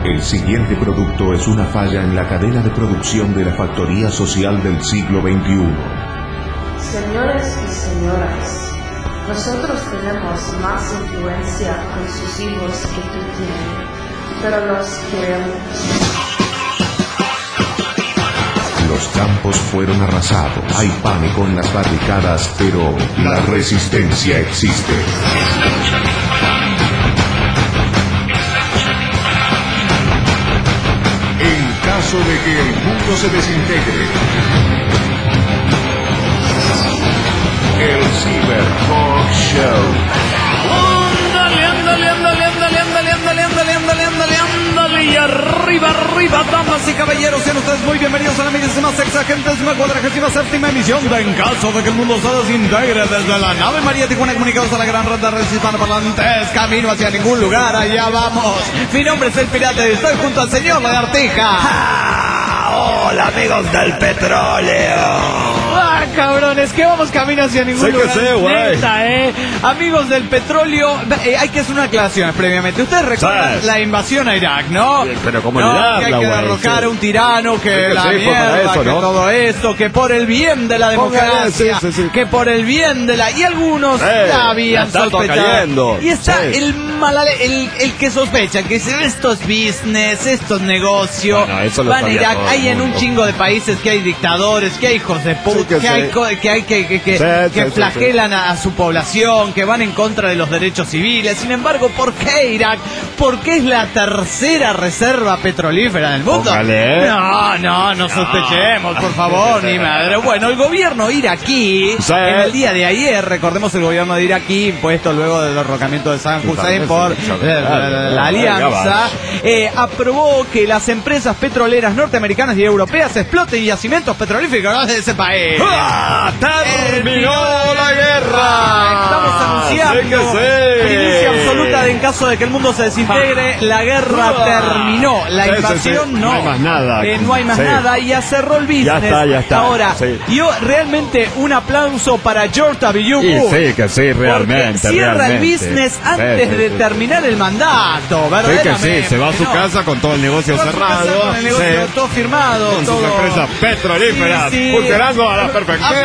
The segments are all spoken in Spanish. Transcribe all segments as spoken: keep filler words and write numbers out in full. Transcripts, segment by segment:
El siguiente producto es una falla en la cadena de producción de la factoría social del siglo veintiuno. Señores y señoras, nosotros tenemos más influencia con sus hijos que tú tienes, pero los queremos. Los campos fueron arrasados, hay pánico en las barricadas, pero la resistencia existe. En caso de que el mundo se desintegre, el Cyber Talk Show. Ándale, ándale, ándale, ándale, ándale, ándale, ándale, ándale, ándale, ándale, y arriba, arriba, damas y caballeros, sean ustedes muy bienvenidos a la millésima sexagésima cuadragésima séptima emisión de En caso de que el mundo se desintegre, desde la nave María Tijuana, comunicados a la gran red de redes hispanoparlantes, camino hacia ningún lugar, allá vamos. Mi nombre es El Pirata y estoy junto al señor Lagartija. ¡Ah! Hola, amigos del petróleo. ¡Ah, cabrones! Que vamos camino hacia ningún sé lugar. Que sé, Neta, eh. Amigos del petróleo, eh, hay que hacer una aclaración previamente. Ustedes recuerdan sí. la invasión a Irak, ¿no? Pero cómo no, olvidarla, que hay que güey, derrocar sí. a un tirano, que, sí, que la sí, mierda, eso, que ¿no? todo esto, que por el bien de la democracia, sí, sí, sí. que por el bien de la... Y algunos Eh, ya habían ya está todo sospechado. cayendo. Y está Sí. el malale, el, el que sospecha, que dice, estos business, estos negocios, Bueno, eso lo van a sabía Irak. todo el Hay en un mundo. chingo de países que hay dictadores, que hay hijos de puta, Sí, que que, hay sí. co- que hay que, que, que, Sí, que sí, flagelan a, a su población, que van en contra de los derechos civiles. Sin embargo, ¿por qué Irak? Porque es la tercera reserva petrolífera del mundo. Póngale. No, no, no sospechemos, por favor, ni madre. Bueno, el gobierno iraquí, Sí. en el día de ayer, recordemos el gobierno de iraquí, impuesto luego del derrocamiento de Saddam Hussein por eh, la, la- la alianza, eh, aprobó que las empresas petroleras norteamericanas y europeas exploten yacimientos petrolíferos de ese país. ¡Ah! ¡Terminó la guerra! Estamos anunciando Sí que sí. primicia absoluta de en caso de que el mundo se desintegre, la guerra Ah. terminó, la Sí, sí, invasión sí. no. No hay más nada. Eh, no hay más Sí. nada y ya cerró el business. Ya está, ya está. Ahora, Sí. yo realmente un aplauso para George W. Y Bush. sí, que sí, realmente. Porque cierra realmente. el business antes Sí, sí, de sí. terminar el mandato, Sí, verdaderamente. que sí, se va a su ¿no? casa con todo el negocio Se va a su casa cerrado. con el negocio Sí. todo firmado, Con todo. sus empresas petrolíferas, Sí, sí. funcionando a la perfección.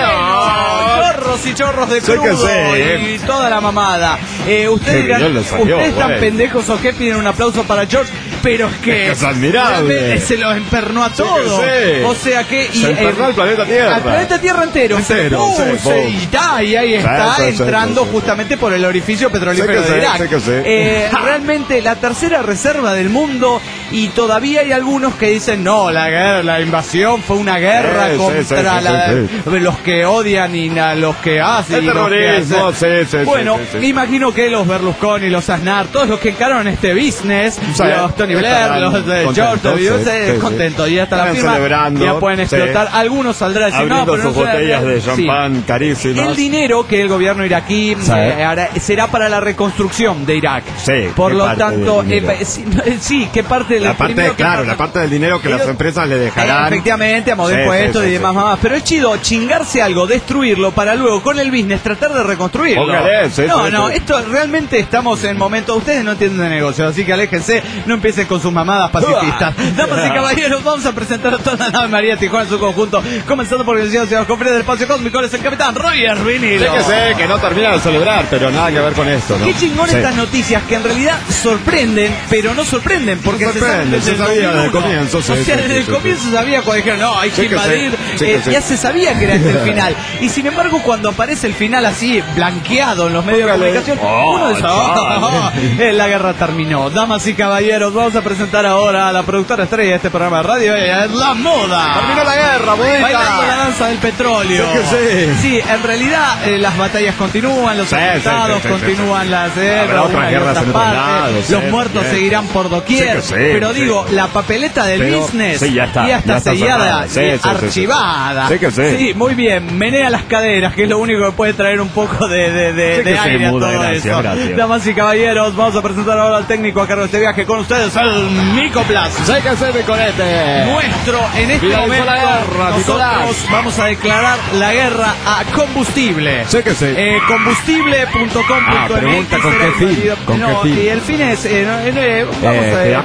A pleno, chorros y chorros de Sí que crudo sí. y toda la mamada. Eh, ustedes Qué dirán, bien le salió, ustedes están güey. pendejos o qué, piden un aplauso para George, pero es que, Es que es admirable. realmente se los empernó a Sí que todo. sí. O sea que y, Se empernó al planeta Tierra. al planeta Tierra entero. Entero, Uh, sí, se- boom. y, está, y ahí está Sí, sí, sí, entrando sí, sí. justamente por el orificio petrolífero Sí que de sí, Irak. sí que sí. Eh, realmente la tercera reserva del mundo, y todavía hay algunos que dicen no, la guerra, la invasión fue una guerra Sí, sí, contra sí, sí, la- sí, los que odian y na- los que hacen El y los que terrorismo, hacen. sí, sí, sí, bueno, sí, sí. imagino que los Berlusconi, los Aznar, todos los que encaron este business, Sí, los Tony Blair, estarán los de George contentos, W. sí, eh, sí, contentos, sí. ya está la Estarán firma, celebrando, ya pueden sí. explotar. Algunos saldrán a decir no, Abriendo pero no sus se- botellas de sí. champán carísimas. El dinero que el gobierno iraquí Sí. eh, hará- será para la reconstrucción de Irak. Sí, Por ¿qué lo parte tanto, del dinero? eh, sí, no, eh, sí, ¿qué parte del La parte, primero que claro, pasa- la parte del dinero que Ellos- las empresas le Eh, dejarán. efectivamente, a modo de Sí, impuestos sí, y sí, demás sí. mamás. Pero es chido chingarse algo, destruirlo, para luego con el business tratar de reconstruirlo. Póngale, sí, no, sí, no, sí. esto realmente estamos en momento. Ustedes no entienden de negocios, así que aléjense, no empiecen con sus mamadas pacifistas. Damas y caballeros, vamos a presentar a toda la nave María Tijuana en su conjunto, comenzando por el señor señor Confres del Espacio Cósmico, es el capitán Roger Vinilo. Sé que sé que no termina de celebrar, pero nada que ver con esto, ¿no? Qué chingón Sí. estas noticias que en realidad sorprenden, pero no sorprenden, porque No se sorprenden, saben se desde el sabía desde el dos mil uno. comienzo, sí, O sea, sí, desde sí, el sí, comienzo sí. se sabía cuando dijeron, no, hay Sí que que sí, invadir, sí que eh, sí. ya se sabía que era este el final. Y sin embargo, cuando aparece el final así, blanqueado en los medios de Póngale. comunicación, Oh, uno dice, oh, chale. eh, la guerra terminó. Damas y caballeros, vamos a presentar ahora a la productora estrella de este programa de radio, ella es La Moda. Terminó la guerra, bonita. Bailando la danza del petróleo. Sí que sí. Sí, en realidad eh, las batallas continúan, los Sí, atentados sí, sí, sí, continúan, sí. las eh, Habrá una otras y guerras otra en otros parte, lados, los sí, muertos bien. seguirán por doquier, Sí que sí, pero sí. digo, la papeleta del Pero- business sí, ya está, ya está ya está sellada cerrada. Sí, y sí, sí, sí. archivada. Sí que sí. muy bien, menea las caderas, que es lo único que puede traer un poco de, de, de, Sí de que sí, aire a muda, todo gracias, eso. gracias. Damas y caballeros, vamos a presentar ahora al técnico a cargo de este viaje con ustedes, el Nicoplas. Sé que sé, Nicolete. Nuestro, en este Finalizó momento, la guerra, nosotros Nicolás. vamos a declarar la guerra a combustible. Sé que sé. Eh, combustible punto com punto m x Ah, pregunta, ¿con será qué fin? invadido. ¿Con no, qué fin? y el fin es, eh, no, eh, no, eh, vamos Eh, a quedarnos con la sí,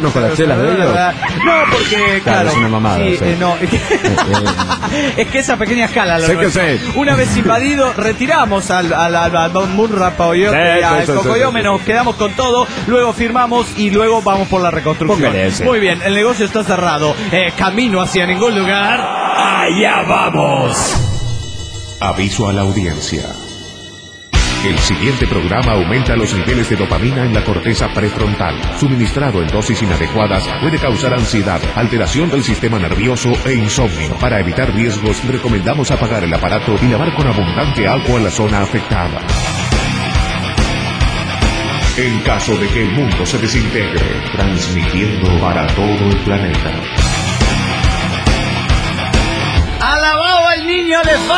chelas de ellos? No, porque, claro. Claro, es una mamada, Sí, sí. eh, no, es que, es que esa pequeña escala lo Sé que nuestro. sé. Una vez invadido, retiramos al, al, al, al Munra Paoyote Sí, y al sí, sí, Cocoyome, sí, sí, nos quedamos con todo, luego firmamos y luego vamos por la reconstrucción. Póngale ese. Muy bien, el negocio está cerrado. Eh, camino hacia ningún lugar. ¡Allá vamos! Aviso a la audiencia. El siguiente programa aumenta los niveles de dopamina en la corteza prefrontal. Suministrado en dosis inadecuadas puede causar ansiedad, alteración del sistema nervioso e insomnio. Para evitar riesgos, recomendamos apagar el aparato y lavar con abundante agua la zona afectada. En caso de que el mundo se desintegre, transmitiendo para todo el planeta. ¡Alabado el niño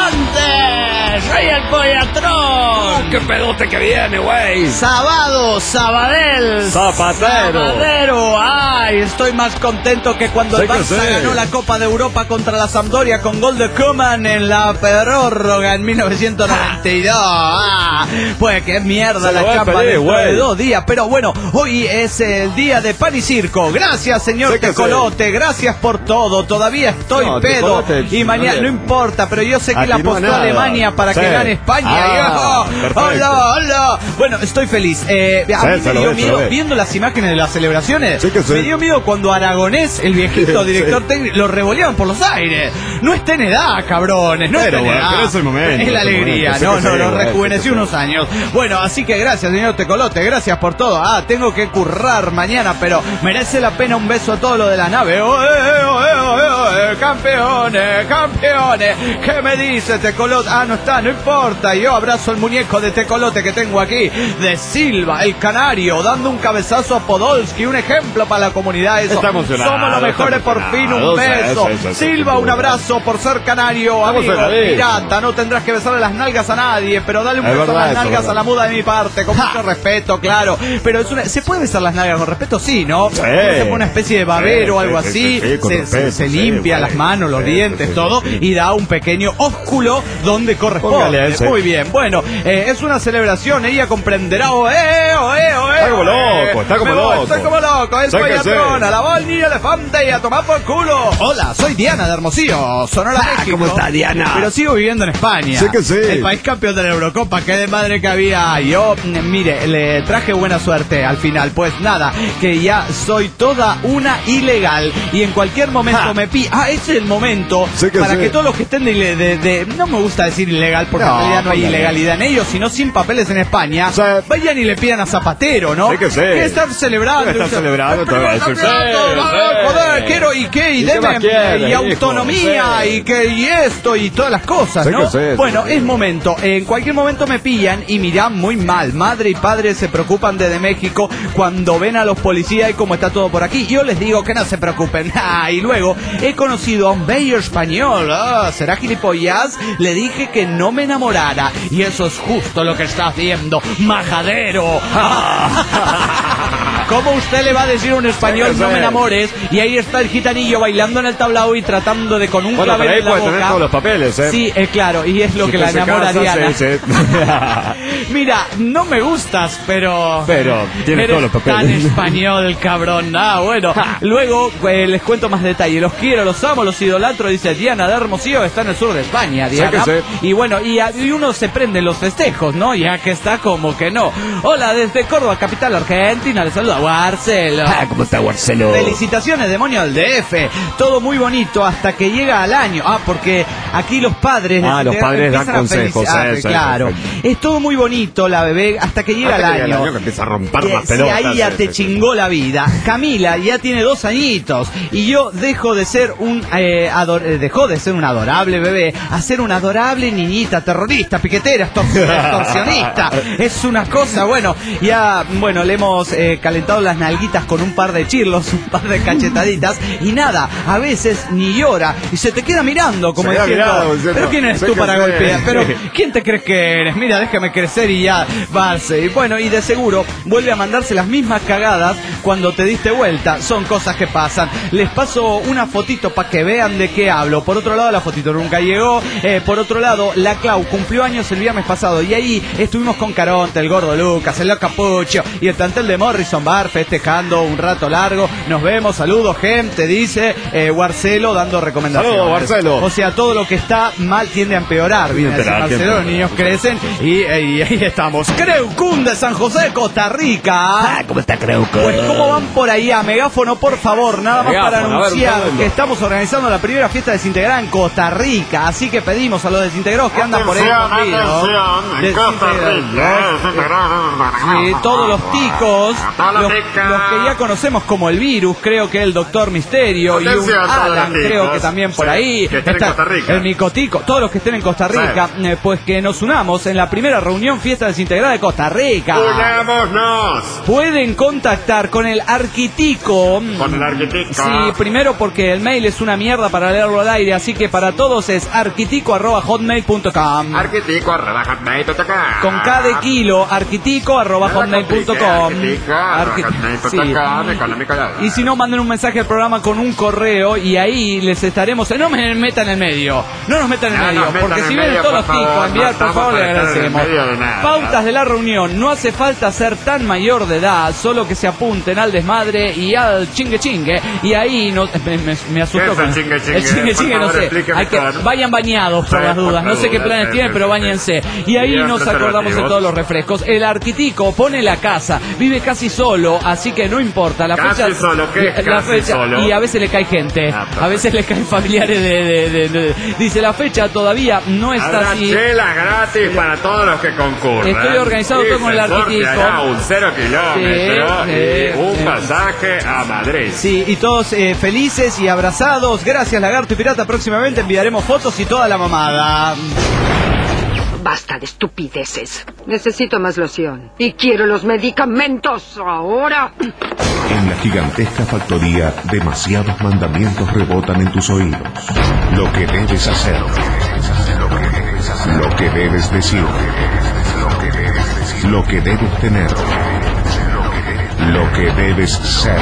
elefante! ¡Soy el Pollatrón! ¡Qué pedote que viene, güey! Sabado, Sabadell, Zapatero. Zapatero. Ay, estoy más contento que cuando Sé el que Barça sé. ganó la Copa de Europa contra la Sampdoria con gol de Koeman en la prórroga en mil novecientos noventa y dos. Ah, pues qué mierda Se la lo voy a chapa pedir, dentro de güey. dos días. Pero bueno, hoy es el día de pan y circo. Gracias, señor Sé que Tecolote. Gracias por todo. Todavía estoy No, pedo. Tecolote, Y mañana, no no le- importa, pero yo sé que Aquí la no apostó nada. Alemania para Sí. que gane España. Ah, Y, oh, perfecto. hola, hola. Bueno, estoy feliz. Eh, a Sí, mí se me lo dio ve, se miedo, lo ve. viendo las imágenes de las celebraciones, Sí que sí. me dio miedo cuando Aragonés, el viejito Sí. director técnico, lo revoleaban por los aires. No está en edad, cabrones, no Pero, está en bueno, edad. pero es el momento, Es la es el alegría, momento. Sí no, que no, sí, no, güey, rejuvenecí sí que unos sí. años. Bueno, así que gracias, señor Tecolote, gracias por todo. Ah, tengo que currar mañana, pero merece la pena un beso a todo lo de la nave. ¡Oe, oe, oe, oe! ¡Campeones, campeones! ¿Qué me dice Tecolote? Ah, no está, no importa. Yo abrazo el muñeco de Tecolote que tengo aquí, de Silva, el canario, dando un cabezazo a Podolski, un ejemplo para la comunidad. Eso. Está emocionado, Somos los mejores, está por fin, un emocionado. beso. Sí, sí, sí, Silva, sí, un sí. abrazo por ser canario, Estamos amigo, felices. pirata. No tendrás que besarle las nalgas a nadie, pero dale un Es beso a verdad, las eso, nalgas verdad. a la muda de mi parte, con mucho respeto, claro. Pero es una, ¿se puede besar las nalgas con respeto? Sí, ¿no? Sí. Se pone una especie de babero o Sí, algo sí, así, sí, sí, con se, respeto, se- se sí, limpia güey. las manos, los Sí, dientes, sí, sí, todo, sí. y da un pequeño ósculo donde corresponde. Póngale ese. Muy bien, bueno, eh, es una celebración, ella comprenderá. Oh, eh, oh, eh, oh, eh, Está como oh, eh. loco, está como Me voy, loco. Estoy como loco, el Sé que Pollatrón, sé. a la voz el niño elefante y a tomar por culo. Hola, soy Diana de Hermosillo, Sonora, Ah, México. ¿cómo está, Diana? Pero sigo viviendo en España. Sé que sí. El país campeón de la Eurocopa, qué de madre que había. Yo, mm, mire, le traje buena suerte al final. Pues nada, que ya soy toda una ilegal y en cualquier momento Ja. me pi... Ah, ese es el momento Sé que para sí. que todos los que estén de, ile- de- de- no me gusta decir ilegal porque No, en realidad no hay póngale. ilegalidad en ellos, sino sin papeles en España. Sí. Vayan y le pidan a Zapatero, ¿no? Sé que sí. ¿Qué están celebrando? ¿Qué están celebrando? El primer Todo eso, campeonato, sí, ah, sí. joder, quiero y qué, y, ¿Y qué deme, más quiere, y hijo? autonomía, Sí. y que y esto, y todas las cosas, Sé ¿no? que sí, sí, bueno, sí. es momento. En cualquier momento me pillan y miran muy mal. Madre y padre se preocupan desde México cuando ven a los policías y cómo está todo por aquí. Yo les digo que no se preocupen. Ah, y luego he conocido a un bello español. Ah, ¿será gilipollas? Le dije que no me enamorara. Y eso es justo lo que está haciendo. ¡Majadero! ¿Cómo usted le va a decir a un español Sé que no sí. me enamores? Y ahí está el gitanillo bailando en el tablao y tratando de con un Bueno, clavel pero ahí en la puede boca. tener todos los papeles, ¿eh? Sí, eh, claro, y es lo Si que usted la se enamora a casa, Diana. sí, sí. Mira, no me gustas, pero... Pero tiene eres todos los papeles. tan español, cabrón. Ah, bueno. Luego eh, les cuento más detalle. Los quiero, los amo, los idolatro. Dice Diana de Hermosillo, está en el sur de España, Diana. que sí. Y bueno, y, a- y uno se prende en los festejos, ¿no? Ya que está como que no. Hola, desde Córdoba, capital argentina. Les saluda Marcelo. Ah, ¿cómo está Marcelo? Felicitaciones, demonio del D F. Todo muy bonito hasta que llega al año. Ah, porque aquí los padres... Ah, los padres dan empiezan a consejos, felicitar, sí, sí, claro. perfecto. Es todo muy bonito, la bebé, hasta que llega Hasta que el llega el año. año que empieza a romper Eh, las sí, pelotas, ahí ya sí, te sí, sí. chingó la vida. Camila ya tiene dos añitos y yo dejo de ser un eh, ador- eh, dejó de ser un adorable bebé a ser una adorable niñita terrorista, piquetera, extor- extorsionista. Es una cosa, bueno, ya bueno, le hemos eh, calentado las nalguitas con un par de chirlos, un par de cachetaditas y nada, a veces ni llora y se te queda mirando como Se queda diciendo, mirado, diciendo, pero quién eres sé tú que para sé". golpear, pero quién te crees que eres, mira, déjame crecer y ya vas. Y bueno, y de seguro vuelve a mandarse las mismas cagadas cuando te diste vuelta. Son cosas que pasan. Les paso una fotito para que vean de qué hablo. Por otro lado, la fotito nunca llegó. Eh, por otro lado, la Clau cumplió años el viernes pasado y ahí estuvimos con Caronte, el gordo Lucas, el Capucho y el plantel de Morrison lugar festejando un rato largo. Nos vemos, saludos gente, dice eh, Marcelo dando recomendaciones. Saludos, Marcelo. O sea, todo lo que está mal tiende a empeorar. Viene a decir Marcelo, los niños crecen y, eh, y ahí estamos. Creucún de San José, Costa Rica. Ah, ¿cómo está Creucún? Pues cómo van por ahí a megáfono, por favor, nada más Megáfono, para anunciar a ver, que estamos organizando la primera fiesta desintegrada en Costa Rica, así que pedimos a los desintegrados que andan por ahí escondidos, sí, todos los ticos, los, los que ya conocemos como el virus, creo que el Doctor Misterio y un Alan, creo que también por ahí está el Micotico, todos los que estén en Costa Rica, eh, pues que nos unamos en la primera reunión fiesta desintegrada de Costa Rica. ¡Unámonos! Pueden contactar con el Arquitico. Con el Arquitico. Sí, primero porque el mail es una mierda para leerlo al aire, así que para todos es arquitico arroba hotmail punto com. Arquitico arroba hotmail punto com. Con cada kilo, arquitico arroba hotmail punto com. Y si no, manden un mensaje al programa con un correo y ahí les estaremos... No me metan en el medio, no nos metan en el medio, porque si vienen todos los ticos a enviar, por favor, le agradecemos. Pautas de la reunión, no hace falta ser tan mayor de edad, solo que se apunten al desmadre y al chingue chingue, y ahí no, me, me, me asustó. ¿Qué es el chingue chingue? El chingue chingue, no sé, hay que, vayan bañados por las dudas, no sé qué planes tienen, pero bañense. Y ahí nos acordamos de todos los refrescos. El Arquitico pone la casa, vive casi solo, así que no importa, la casi fecha... solo, ¿qué es la casi fecha, solo? Y a veces le cae gente, Ah, a veces le caen familiares de... de, de, de dice, la fecha todavía no está Habrá así. chelas gratis para todos los que concurran. Estoy organizado todo con el Arquitico. Un cero kilómetros Sí, y eh, un eh. pasaje a Madrid. Sí, y todos eh, felices y abrazados. Gracias, Lagarto y Pirata. Próximamente enviaremos fotos y toda la mamada. Basta de estupideces. Necesito más loción. Y quiero los medicamentos ahora. En la gigantesca factoría, demasiados mandamientos rebotan en tus oídos. Lo que debes hacer, lo que debes decir, lo que debes tener, lo que debes ser.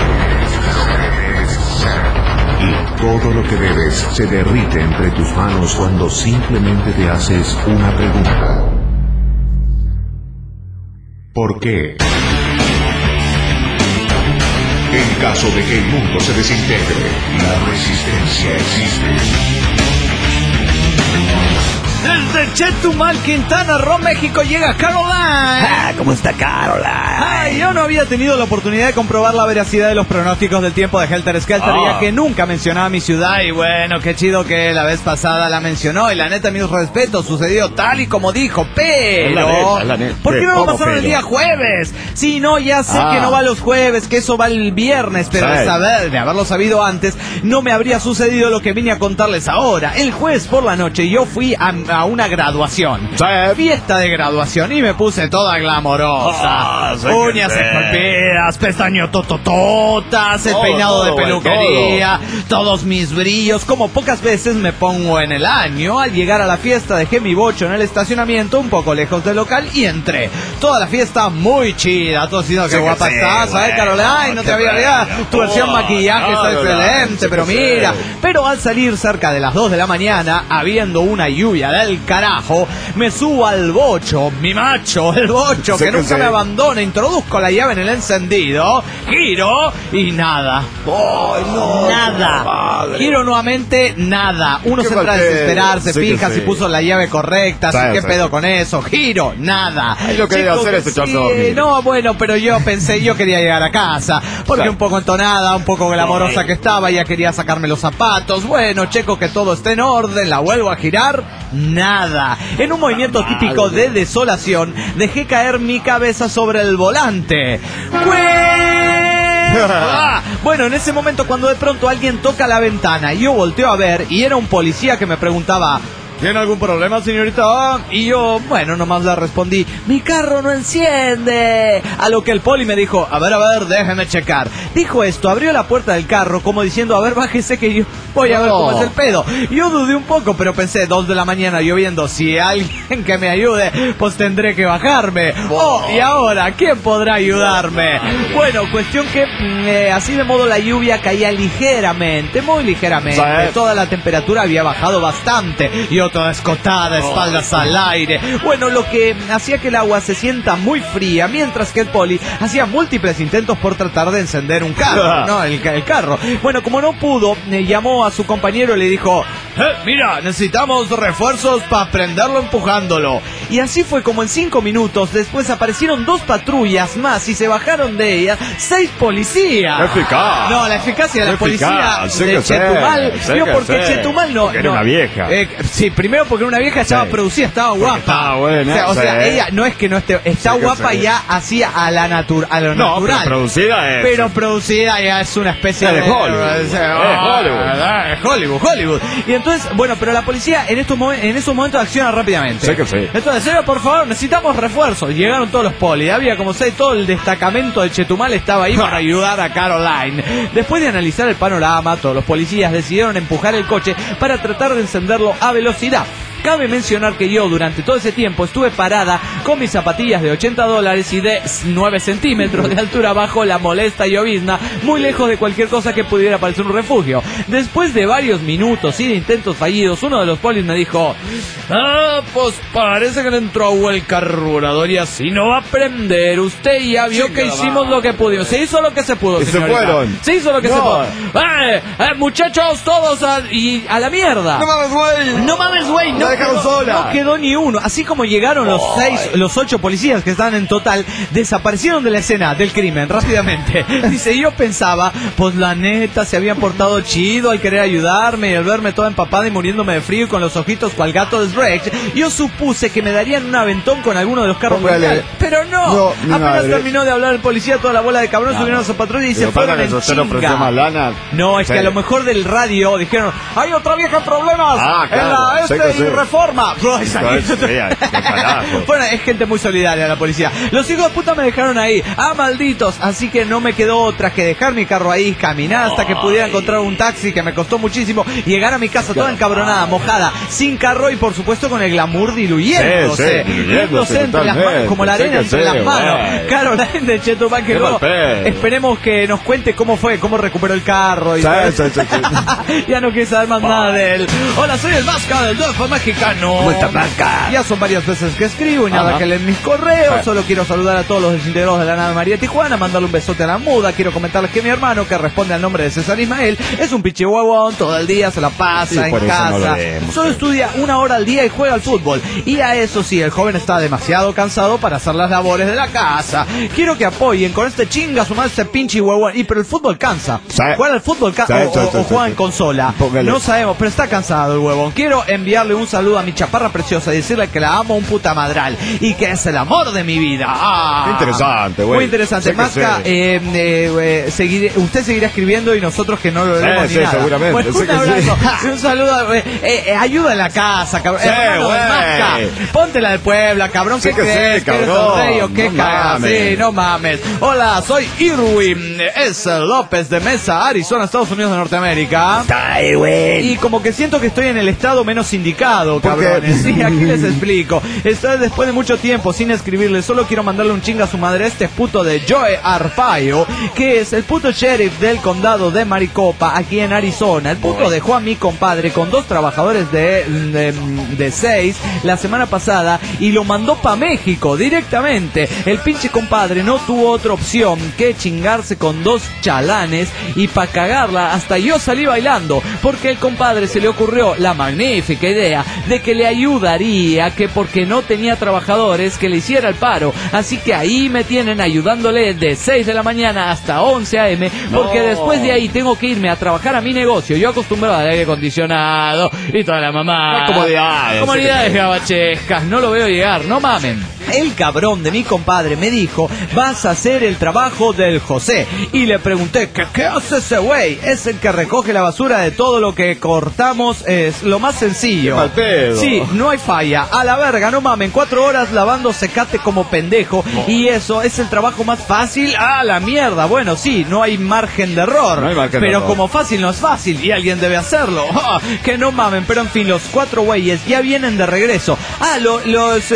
Y todo lo que debes se derrite entre tus manos cuando simplemente te haces una pregunta. ¿Por qué? En caso de que el mundo se desintegre, la resistencia existe. Desde Chetumal, Quintana Roo, México, llega Caroline. Ah, ¿cómo está Caroline? Ay, yo no había tenido la oportunidad de comprobar la veracidad de los pronósticos del tiempo de Helter Skelter, Oh. ya que nunca mencionaba mi ciudad. Y bueno, qué chido que la vez pasada la mencionó. Y la neta, mis respetos, sucedió tal y como dijo. Pero, La neta, la neta. ¿por qué no lo ¿Cómo pasaron el pero? día jueves? Sí, no, ya sé Ah. que no va los jueves, que eso va el viernes. Pero Sí. de saber, de haberlo sabido antes, no me habría sucedido lo que vine a contarles ahora. El jueves por la noche yo fui a, a una graduación. Sí. Fiesta de graduación y me puse toda glamorosa. Ah, sí que Uñas sí. esculpidas, pestañas totototas, el Todo, peinado todo, de güey, peluquería, todos mis brillos, como pocas veces me pongo en el año. Al llegar a la fiesta dejé mi bocho en el estacionamiento un poco lejos del local y entré. Toda la fiesta muy chida, todos diciendo Sí que que guapa sí, estás, ¿sabes, güey, Caroline? No qué te había bueno. olvidado. Tu versión Oh, maquillaje está no, no, excelente, sí pero que mira. sí. Pero al salir cerca de las dos de la mañana, habiendo una lluvia del carajo, me subo al bocho, mi macho, el bocho, Sí que que nunca sí. me abandona, introduzco la llave en el encendido, giro y nada. ¡Ay, no! Nada. Madre. Giro nuevamente, nada. Uno Qué se entra a mal desesperar, se pedo. Sí que fija sí. si puso la llave correcta, Sí, así qué sí. pedo con eso. Giro, nada. Ay, lo quería hacer ese chazo sí, dormir. no, bueno, pero yo pensé, yo quería llegar a casa, porque Sí. un poco entonada, un poco glamorosa Ay. que estaba, ya quería sacarme los zapatos. Bueno, checo que todo esté en orden, la vuelvo a girar, nada. En un movimiento típico de desolación, dejé caer mi cabeza sobre el volante. Ah, bueno, en ese momento cuando de pronto alguien toca la ventana y yo volteo a ver y era un policía que me preguntaba: ¿tiene algún problema, señorita? Y yo, bueno, nomás le respondí: mi carro no enciende. A lo que el poli me dijo: a ver, a ver, déjeme checar. Dijo esto, abrió la puerta del carro como diciendo: a ver, bájese que yo voy a ver No. cómo es el pedo. Yo dudé un poco, pero pensé, dos de la mañana lloviendo, si alguien que me ayude, pues tendré que bajarme. Oh, y ahora, ¿quién podrá ayudarme? Bueno, cuestión que mm, eh, así de modo la lluvia caía ligeramente, muy ligeramente. Sí. Toda la temperatura había bajado bastante. Yo toda escotada, espaldas al aire. Bueno, lo que hacía que el agua se sienta muy fría, mientras que el poli hacía múltiples intentos por tratar de encender un carro, ¿no? El, el carro. Bueno, como no pudo, eh, llamó a su compañero y le dijo, eh, mira, necesitamos refuerzos para prenderlo empujándolo. Y así fue como en cinco minutos después aparecieron dos patrullas más y se bajaron de ellas seis policías. Eficaz. No, la eficacia de la Eficaz, policía sí de que sé, Chetumal. sí No, que porque sé. Chetumal no. Porque era no. una vieja. Eh, sí, primero porque era una vieja, estaba Sí. producida, estaba guapa. estaba buena, O sea, o sea, sí. ella no es que no esté, está Sí que guapa sí. ya así a la natura, a lo No, natural. pero producida es. Pero producida ya es una especie Es de de Hollywood. Es Es Hollywood. Es Hollywood, Hollywood. Y entonces, bueno, pero la policía en estos momen- en esos momentos acciona rápidamente. Sí que sí. Entonces, señor, por favor, necesitamos refuerzos. Llegaron todos los polis, había como seis, todo el destacamento de Chetumal estaba ahí para ayudar a Caroline. Después de analizar el panorama, todos los policías decidieron empujar el coche para tratar de encenderlo a velocidad. Cabe mencionar que yo durante todo ese tiempo estuve parada con mis zapatillas de ochenta dólares y de nueve centímetros de altura bajo la molesta llovizna, muy lejos de cualquier cosa que pudiera parecer un refugio. Después de varios minutos y de intentos fallidos, uno de los polis me dijo, ah, pues parece que le entró agua el carburador y así no va a prender. Usted ya vio que hicimos lo que pudimos. Se hizo lo que se pudo, Y se señorita. fueron. Se hizo lo que No. se pudo. ¡Eh, eh, muchachos, todos a, y a la mierda! No mames, güey. No mames, güey, no, La dejaron quedó- sola. no quedó ni uno. Así como llegaron los seis, los ocho policías que estaban en total, desaparecieron de la escena del crimen rápidamente. Dice, yo pensaba, pues la neta, se habían portado chido al querer ayudarme y al verme toda empapada y muriéndome de frío y con los ojitos cual gato de Shrek, yo supuse que me darían un aventón con alguno de los carros Póngale. policiales. Pero no, No, mi apenas madre. terminó de hablar el policía, toda la bola de cabrón subieron a su patrulla y se fueron en usted le ofreció más chinga. lana. No, es Sí. que a lo mejor del radio dijeron, hay otra vieja en problemas Ah, en la claro, este sé que y sí. Reforma. Pues, sí, qué carajo. Bueno, es gente muy solidaria la policía. Los hijos de puta me dejaron ahí, ah, malditos, así que no me quedó otra que dejar mi carro ahí, caminar hasta que pudiera encontrar un taxi que me costó muchísimo, llegar a mi casa toda encabronada, mojada, sin carro y por supuesto con el glamour diluyéndose, Sí, sí, diluyéndose entre las totalmente. manos, como la Sí arena que entre sí, las manos. güey. Caroline de Chetumal, que Qué luego mal pedo. esperemos que nos cuente cómo fue, cómo recuperó el carro y Sí, todo. sí, sí, sí. Ya no quiere saber más nada de él. Hola, soy el Masca del Golfo Mexicano. ¿Cómo está, Masca? Ya son varias veces que escribo y nada Ajá. que leen mis correos. Bueno. Solo quiero saludar a todos los desintegrados de la nave María Tijuana, mandarle un besote a la muda. Quiero comentarles que mi hermano, que responde al nombre de César Ismael, es un pinche huevón, todo el día se la pasa Y por en eso no casa. lo leemos, Solo sí. estudia una hora al día y juega al fútbol. Y a eso sí, el joven está demasiado cansado para hacer las labores de la casa. Quiero que apoyen con este chinga su madre este pinche huevón. Y pero el fútbol cansa. Sí. Jugar al fútbol cansa Sí, o, sí, o- sí, o sí, juega sí. en consola. Póngale. No sabemos, pero está cansado el huevón. Quiero enviarle un saludo a mi chaparra preciosa y decirle que la amo un puta madral y que es el amor de mi vida. Ah. Qué interesante, güey. Muy interesante. Sí que Masca, sí. eh, eh, eh, seguiré- usted seguirá escribiendo y nosotros que no lo Sí, leemos sí, ni nada. seguramente, Bueno, sí un que abrazo sí. y un saludo. Eh, eh, eh, ayuda en la casa, cabrón. Sí, Hermano de güey. Masca, ponte la de Puebla, cabrón. Sí ¿Qué que sí, crees? ¿Que eres el cabrón. rey o qué No cagas? mames. Sí, no mames. Hola, soy Irwin S. López de Mesa, Arizona, Estados Unidos de Norteamérica. Y como que siento que estoy en el estado menos indicado, ¿Por qué? cabrones. Sí, aquí les explico. Esta vez después de mucho tiempo sin escribirle, solo quiero mandarle un chinga a su madre a este puto de Joe Arpaio, que es el puto sheriff del condado de Maricopa, aquí en Arizona. El puto dejó a mi compadre con dos trabajadores de, de, de seis la semana pasada y lo mandó pa' México directamente. El pinche compadre no tuvo otra opción que chingarse con dos chalanes y pa' cagarla hasta yo salí bailando, porque el compadre se le ocurrió la magnífica idea de que le ayudaría, que porque no tenía trabajadores que le hiciera el paro, así que ahí me tienen ayudándole de seis de la mañana hasta once a eme, porque No. después de ahí tengo que irme a trabajar a mi negocio, yo acostumbrado al aire acondicionado y toda la mamá. Las comodidades, Comodidades sí que- gabachescas, no lo veo llegar, no mamen. El cabrón de mi compadre me dijo, vas a hacer el trabajo del José. Y le pregunté, ¿qué, qué hace ese güey? Es el que recoge la basura de todo lo que cortamos, es lo más sencillo. Qué mal pedo. Sí, no hay falla. A la verga, no mamen, cuatro horas lavando secate como pendejo. Y eso es el trabajo más fácil. A la mierda. Bueno, sí, no hay margen de error. No hay margen de pero error. como fácil no es fácil y alguien debe hacerlo. Ah, que no mamen, pero en fin, los cuatro güeyes ya vienen de regreso. Ah, lo- los...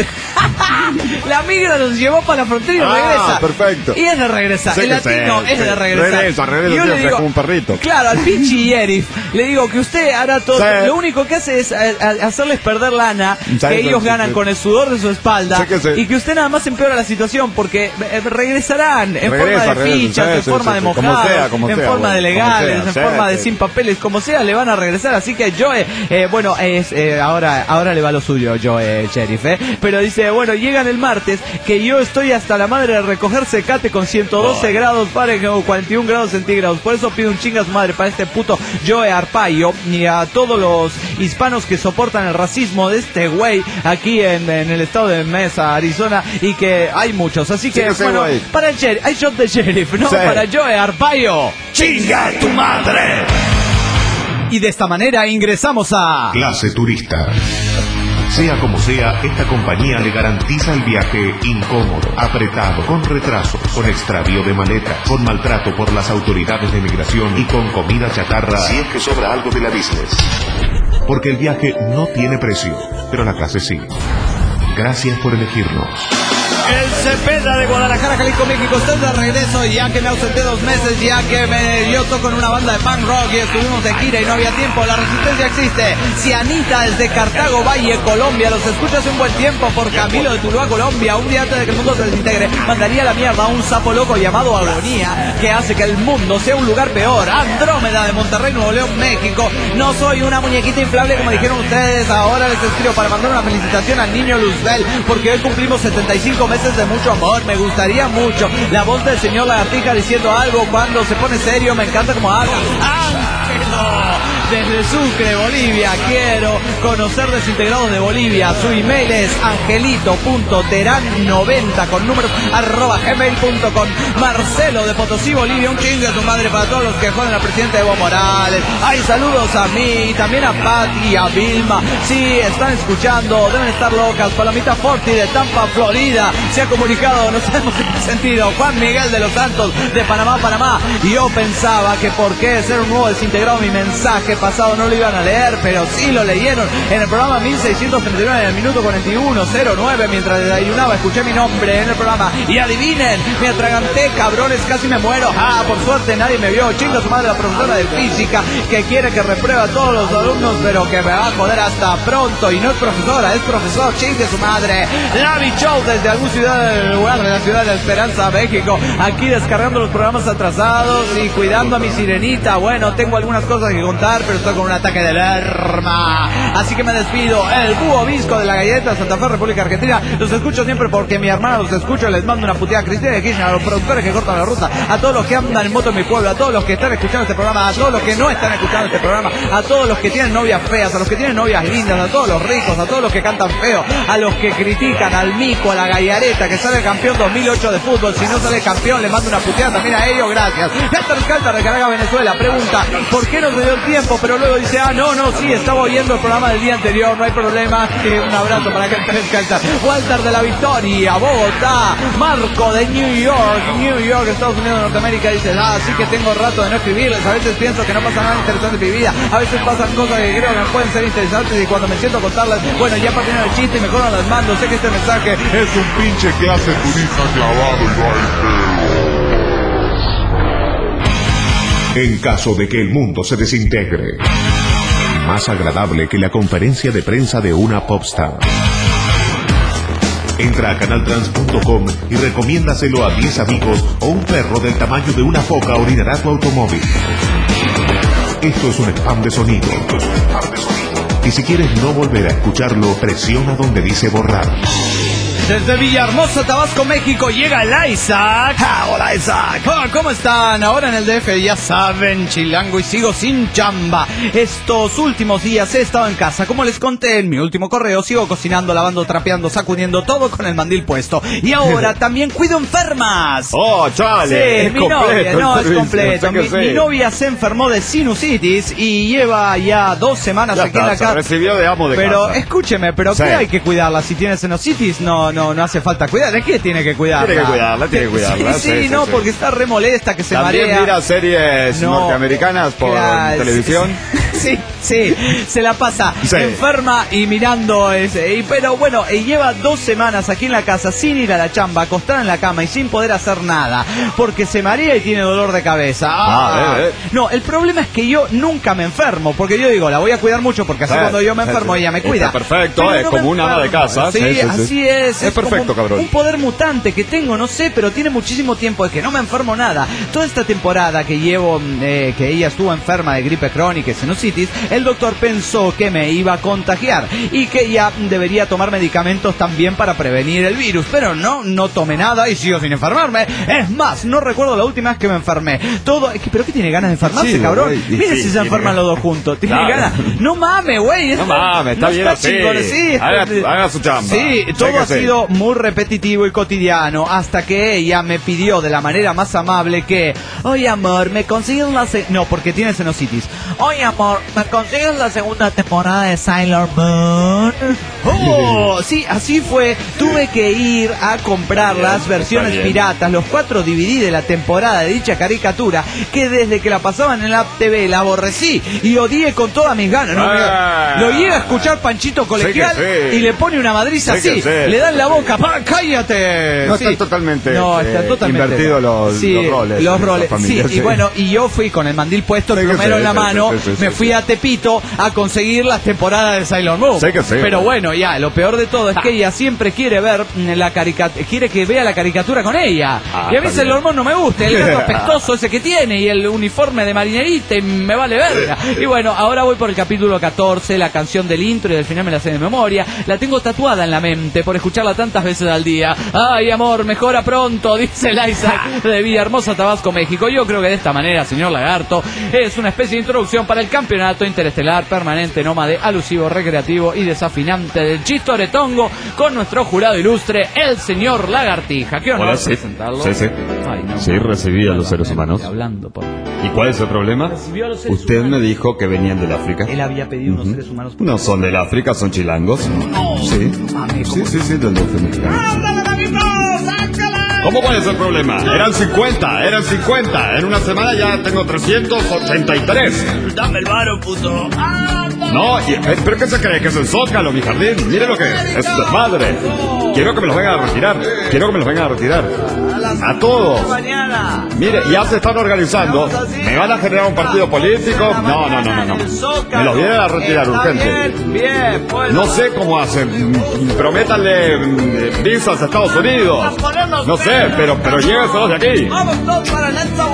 La migra nos llevó para la frontera y Ah, regresa. perfecto. Y es de regresar. Sí El que latino sí, es sí. de regresar. Regresa, regresa Y yo le siempre digo, como un perrito. claro, al pinche Yerif le digo que usted hará todo. Sí. Lo único que hace es a- a- hacerles perder lana Sí, que sí, ellos sí, ganan sí. con el sudor de su espalda. Sí que sí. Y que usted nada más empeora la situación porque eh, regresarán en Regresa, forma de regresa, fichas, sí, en sí, forma sí, de sí. Como mojados, sea, como en sea, forma bueno, de como legales, sea, en sí, forma de sí. sin papeles, como sea, le van a regresar. Así que Joe, eh, bueno, es eh, ahora ahora le va lo suyo, Joe Sheriff, ¿eh? Pero dice, bueno, llegan el martes, que yo estoy hasta la madre de recoger secate con ciento doce grados Fahrenheit o cuarenta y uno grados centígrados. Por eso pido un chinga a su madre para este puto Joe Arpaio y a todos los hispanos que soportan el racismo de este güey aquí en, en el estado de Mesa, Arizona, y que hay muchos. Así que, Sí, sí, bueno, güey. para el sheriff, hay shot de sheriff, ¿no? Sí. Para Joe Arpaio. ¡Chinga tu madre! Y de esta manera ingresamos a... Clase turista. Sea como sea, esta compañía le garantiza el viaje incómodo, apretado, con retrasos, con extravío de maleta, con maltrato por las autoridades de migración y con comida chatarra si es que sobra algo de la business. Porque el viaje no tiene precio, pero la clase sí. Gracias por elegirnos. El Cepeda de Guadalajara, Jalisco, México, está de regreso, ya que me ausenté dos meses, ya que me, yo toco en una banda de punk rock y estuvimos de gira y no había tiempo. La resistencia existe. Cianita desde Cartago Valle, Colombia. Los escucho hace un buen tiempo por Camilo de Tuluá, Colombia. Un día antes de que el mundo se desintegre, mandaría a la mierda a un sapo loco llamado Agonía, que hace que el mundo sea un lugar peor. Andrómeda de Monterrey, Nuevo León, México. No soy una muñequita inflable como dijeron ustedes. Ahora les escribo para mandar una felicitación al niño Luzbel, porque hoy cumplimos setenta y cinco meses de mucho amor. Me gustaría mucho la voz del señor Lagartija diciendo algo cuando se pone serio. Me encanta como habla. ¡Ángelo! Desde Sucre, Bolivia. Quiero conocer Desintegrados de Bolivia. Su email es angelito punto terán noventa con números arroba gmail punto com. Marcelo de Potosí, Bolivia. Un chingue a su madre para todos los que joden al presidente Evo Morales. Hay saludos a mí, también a Pat y a Vilma. Sí, están escuchando, deben estar locas. Palomita Forti de Tampa, Florida, se ha comunicado, no sabemos en qué sentido. Juan Miguel de los Santos de Panamá, Panamá. Yo pensaba que por qué ser un nuevo desintegrado mi mensaje pasado no lo iban a leer, pero sí lo leyeron en el programa mil seiscientos treinta y nueve, en el minuto cuarenta y uno cero nueve, mientras desayunaba, escuché mi nombre en el programa y adivinen, me atraganté, cabrones, casi me muero. Ah, por suerte nadie me vio. Chinga su madre la profesora de física que quiere que repruebe a todos los alumnos, pero que me va a joder hasta pronto. Y no es profesora, es profesor. Chingue su madre. Lavi Show desde alguna ciudad del lugar de la ciudad de Esperanza, México, aquí descargando los programas atrasados y cuidando a mi sirenita. Bueno, tengo algunas cosas que contar, pero estoy con un ataque de alarma, así que me despido. El búho visco de la galleta de Santa Fe, República Argentina. Los escucho siempre porque mi hermana los escucho. Les mando una puteada a Cristina de Kirchner, a los productores que cortan la ruta, a todos los que andan en moto en mi pueblo, a todos los que están escuchando este programa, a todos los que no están escuchando este programa, a todos los que tienen novias feas, a los que tienen novias lindas, a todos los ricos, a todos los que cantan feo, a los que critican al mico, a la gallareta que sale campeón dos mil ocho de fútbol. Si no sale campeón, le mando una puteada también a ellos. Gracias. Helter Skelter de Caracas, Venezuela, pregunta ¿por qué no se dio el tiempo? Pero luego dice, ah, no, no, sí, estaba oyendo el programa del día anterior, no hay problema. Eh, un abrazo para Helter Skelter. Walter de la Victoria, Bogotá. Marco de New York, New York, Estados Unidos de Norteamérica, dice, ah, sí que tengo rato de no escribirles. A veces pienso que no pasa nada interesante en mi vida. A veces pasan cosas que creo que no pueden ser interesantes y cuando me siento a contarlas, bueno, ya partieron el chiste y mejor no las mando. Sé que este mensaje es un pinche clase turista clavado y no hay. En caso de que el mundo se desintegre, más agradable que la conferencia de prensa de una popstar. Entra a canal trans punto com y recomiéndaselo a diez amigos o un perro del tamaño de una foca orinará tu automóvil. Esto es un spam de sonido. Esto es un spam de sonido. Y si quieres no volver a escucharlo, presiona donde dice borrar. Desde Villahermosa, Tabasco, México, llega el Isaac. Ah, hola, Isaac. Oh, ¿cómo están? Ahora en el D F, ya saben, chilango, y sigo sin chamba. Estos últimos días he estado en casa. Como les conté en mi último correo, sigo cocinando, lavando, trapeando, sacudiendo, todo con el mandil puesto. Y ahora también cuido enfermas. Oh, chale. Sí, es mi completo novia, el no, es servicio, completo. sé que Mi, sí. mi novia se enfermó de sinusitis y lleva ya dos semanas Ya aquí en está, la se casa. recibió de amo de Pero casa. escúcheme, ¿pero Sí. qué hay que cuidarla? Si tiene sinusitis, no, no, no hace falta cuidar. ¿De qué tiene que cuidarla? Tiene que cuidarla, tiene que cuidarla, Sí, sí, sí, sí, no, sí. porque está re molesta, que se También marea. mira series No, norteamericanas por claro, televisión. Sí, sí, se la pasa Sí. enferma y mirando ese. Y, pero bueno, eh, lleva dos semanas aquí en la casa sin ir a la chamba, acostada en la cama y sin poder hacer nada, porque se marea y tiene dolor de cabeza. Ah, Ah, eh, eh. No, el problema es que yo nunca me enfermo, porque yo digo, la voy a cuidar mucho, porque así Sí, cuando yo me sí, enfermo sí. ella me cuida. Está perfecto, Pero es no como me un ama de enfermo. casa. Sí, Sí, sí, sí. así es. Es como perfecto, cabrón. Un poder mutante que tengo, no sé, pero tiene muchísimo tiempo de que no me enfermo nada. Toda esta temporada que llevo, eh, que ella estuvo enferma de gripe crónica y sinusitis, el doctor pensó que me iba a contagiar y que ya debería tomar medicamentos también para prevenir el virus, pero no, no tomé nada y sigo sin enfermarme. Es más, no recuerdo la última vez que me enfermé. Todo, es que, pero que tiene ganas de enfermarse, Sí, cabrón. güey. Mira Sí, si se tiene enferman ganas. los dos juntos. Tiene Claro. ganas. No mames, güey. No mames, está no bien así. chingón, sí, está- Haga- haga su chamba. Sí, Sí todo que ha sí. sido muy repetitivo y cotidiano hasta que ella me pidió de la manera más amable que, oye amor, me consigues la se no, porque tiene sinusitis. Oye amor, me consigues la segunda temporada de Sailor Moon. Oh, sí, así fue. Tuve que ir a comprar Bien, las está versiones bien. piratas, los cuatro D V D de la temporada de dicha caricatura, que desde que la pasaban en la T V la aborrecí y odié con todas mis ganas. ¿No? Ah. Lo llega a escuchar Panchito Colegial Sí que sí. y le pone una madriza Sí que así, sí. le dan la boca, ¡pa! ¡Cállate! No, Sí. están totalmente, No, están eh, totalmente invertidos los- Sí, los roles los en esta roles, familia, sí, sí. y bueno, y yo fui con el mandil puesto, el Sí que plumero sí, en la sí, mano, sí, sí, sí, me sí, fui sí. a Tepito a conseguir las temporadas de Sailor Moon. Sí que sí. Pero bueno, ya, lo peor de todo es que ella siempre quiere ver mm, la caricatura, quiere que vea la caricatura con ella. Ah, y a mí está Sailor bien. Moon no me gusta, el gato apestoso ese que tiene y el uniforme de marinerita y me vale verga. Y bueno, ahora voy por el capítulo catorce, la canción del intro y del final me la sé de memoria. La tengo tatuada en la mente por escucharla tantas veces al día. Ay, amor, mejora pronto, dice Liza de Villahermosa, Tabasco, México. Yo creo que de esta manera, señor Lagarto, es una especie de introducción para el campeonato interestelar permanente, nómade, alusivo, recreativo y desafinante del chistoretongo con nuestro jurado ilustre, el señor Lagartija. ¿Qué honor Hola, sí. presentarlo? Sí, sí. Ay, no, Sí, no, recibí a los no, seres no, humanos. Hablando, por favor. ¿Y cuál es el problema? Recibió a los seres Usted humanos. me dijo que venían del África. Él había pedido unos Ujú. seres humanos. No son del África, son chilangos. Sí. Mami, Sí, sí, sí, del norte mexicano. ¿Cómo cuál es el problema? Eran cincuenta, eran cincuenta. En una semana ya tengo trescientos ochenta y tres. Dame el varo, puto. No, y- eh, ¿pero qué se cree? ¿Que es el Zócalo, mi jardín? Mire lo que es. Es desmadre. Quiero que me los vengan a retirar. Quiero que me los vengan a retirar. A todos. Mañana. Mire, ya se están organizando. ¿Me van a generar un partido político? No, no, no, no, no. Me los vienen a retirar urgente. Bien, bien, pues. No sé cómo hacen. Mm, Prométanle mm, visas a Estados Unidos. No sé, pero, pero llévenselos de aquí. Vamos todos para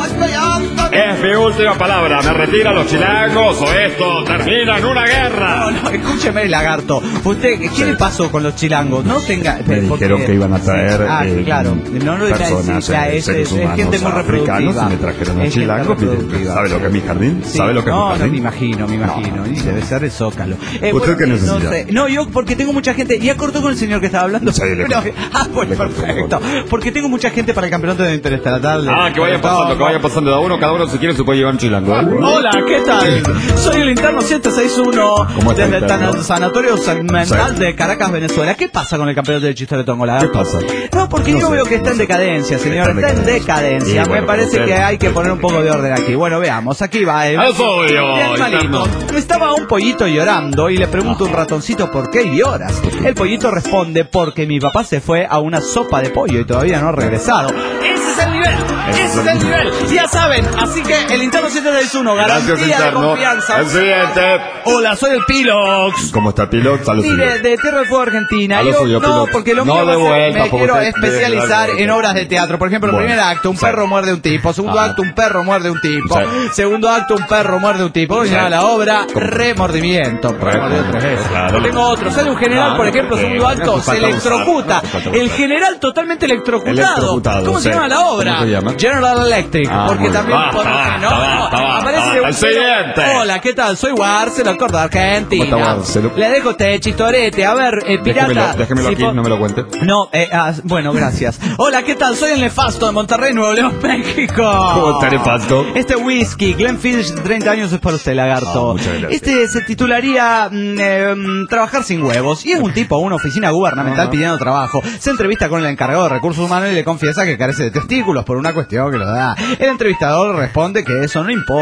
Netza, Es mi última palabra. Me retiran los chilangos o esto termina en una guerra. No, no, escúcheme, Lagarto. Usted, ¿qué Sí. le pasó con los chilangos? No tenga. Me porque- dijeron que iban a traer Ah, eh, claro. No lo personas, ya, eh, es, seres es- es humanos gente muy africanos reproductiva. y me trajeron a Es gente chilangos. Mire, reproductiva, ¿sabe lo sí. que es mi jardín? Sí. ¿Sabe lo que es mi No, no, jardín? me imagino, me imagino. Y debe ser el Zócalo. Eh, ¿Usted qué no necesita? sé. No, yo porque tengo mucha gente. ¿Ya cortó con el señor que estaba hablando? Sí, le No, corté. ah, pues Le corté, le perfecto. Porque tengo mucha gente para el campeonato de Interestelar. Ah, que vayan pasando, que vayan pasando de a uno. Cada uno si quiere se puede llevar un chilango. ¿eh? Hola, ¿qué tal? Soy el interno siete seis uno ¿Cómo está, desde el interno? tan- Sanatorio Mental Sí. de Caracas, Venezuela. ¿Qué pasa con el campeonato de Chistoretongo? ¿Qué pasa? No, porque No yo sé, veo que está no en sé. decadencia, señor. Está en Está en decadencia. decadencia. Y Me bueno, parece usted- que hay que poner un poco de orden aquí. Bueno, veamos. Aquí va. El, Eso soy yo, el animalito. interno. Estaba un pollito llorando y le pregunto a un ratoncito por qué lloras. El pollito responde porque mi papá se fue a una sopa de pollo y todavía no ha regresado. Ese es el nivel. Ese es el nivel. Ya saben. Así que el interno siete seis uno, garantía Gracias, de interno. confianza. El siguiente. Hola, soy el Pilox. ¿Cómo está, piloto? Salud. Mire, de Tierra del Fuego, Argentina. A lo Yo, suyo, no, Pilox. porque lo No mío va de a ser- vuelta, me porque quiero usted- especializar de- de- en obras de teatro. Por ejemplo, el Bueno, primer acto, un sí. perro muerde a un tipo. Segundo Ajá. acto, un perro muerde a un tipo. Sí. Segundo acto, un perro muerde a un tipo. ¿Cómo se Sí. llama la obra? ¿Cómo? Remordimiento. Remordió tres veces. Claro. Tengo otro. Sale un general, Ah, por ejemplo, eh, segundo no acto, hace se falta electrocuta. usar, no hace falta El usar. general totalmente electrocutado. Electrocutado, ¿Cómo se sí. llama la obra? ¿Cómo se llama? General Electric. Ah, porque muy bien. también. Basta, por- basta, no, no, basta, basta. aparece un- El siguiente. Hola, ¿qué tal? Soy Warcelo, Cordo Argentina. ¿Cómo está, Warcelo? Le dejo este chistorete. A ver, eh, pirata. Déjemelo, déjemelo si aquí, po- no me lo cuente. No, eh, ah, bueno, gracias. Hola, ¿qué tal? Soy el nefasto de Monterrey, Nuevo León, México. ¿Cómo está, nefasto? Este whisky, Glenfiddich, de treinta años, es para usted, lagarto. Ah, muchas gracias. Este se titularía mm, eh, mm, Trabajar sin huevos. Y es un tipo a una oficina gubernamental Ajá. pidiendo trabajo. Se entrevista con el encargado de recursos humanos y le confiesa que carece de testículos por una cuestión que lo da. El entrevistador responde que eso no importa para